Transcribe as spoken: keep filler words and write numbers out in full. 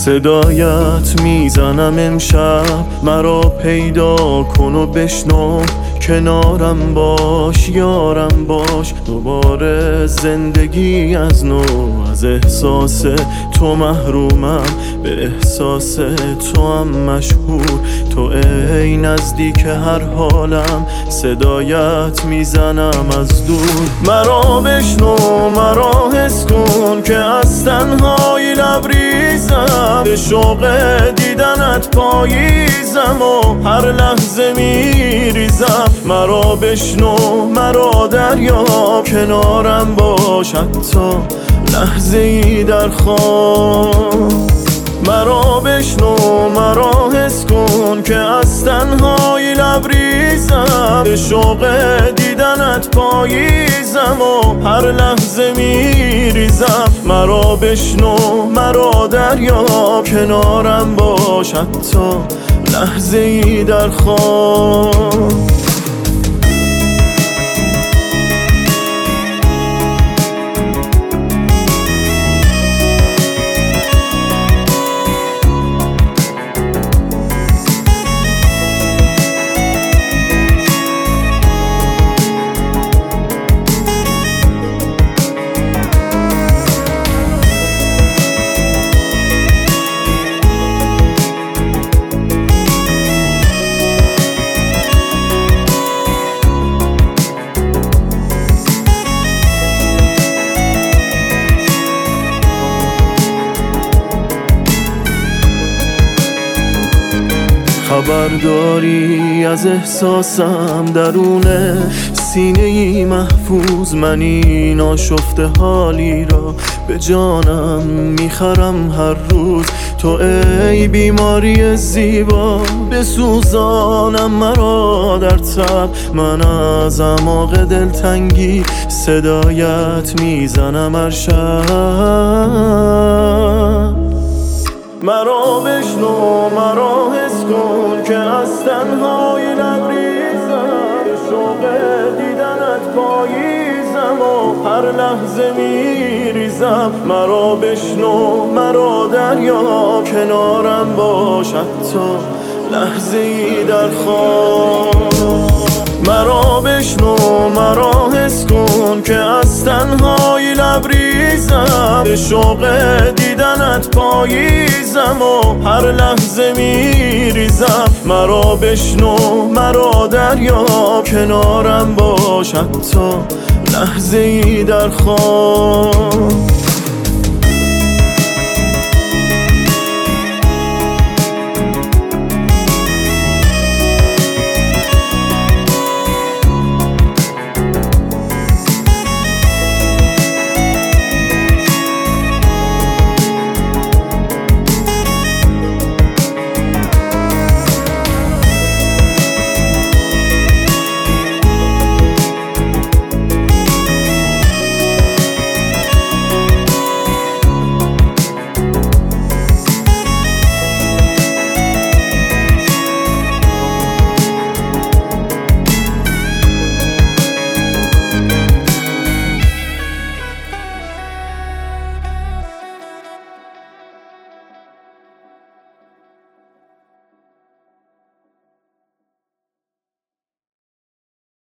صدایت میزنم امشب، مرا پیدا کن و بشنو، کنارم باش یارم باش، دوباره زندگی از نو. از احساس تو محرومم، به احساس تو هم مشهور، تو ای نزدیک هر حالم، صدایت میزنم از دور. مرا بشنو مرا حس کن که از تنهایی لبریزم، به شوق دیدنت پاییزم و هر لحظه میریزم. مرا بشنو مرا دریا، کنارم باش حتی لحظه ای در خواب. مرا بشنو مرا حس کن که از تنهایی لبریزم، به شوق دیدنت پاییزم و هر لحظه میریزم. مرا بشنو مرا دریا، کنارم باش حتی لحظه ای در خواب. خبرداری از احساسم درون سینه ای محفوظ، من این آشفته حالی را به جانم میخرم هر روز. تو ای بیماری زیبا بسوزانم مرا در تب، من از اعماق دلتنگی صدایت میزنم هر شب. مرا بشنو مرا حس کن که از تنهایی لبریزم، به شوق دیدنت پاییزم و هر لحظه میریزم. مرا بشنو مرا دریا، کنارم باش حتی لحظه ای در خواب. مرا بشنو مرا حس کن که از تنهایی لبریزم، به شوق دیدنت پاییزم و هر لحظه میریزم. مرا بشنو مرا دریا، کنارم باش حتی لحظه ای در خواب.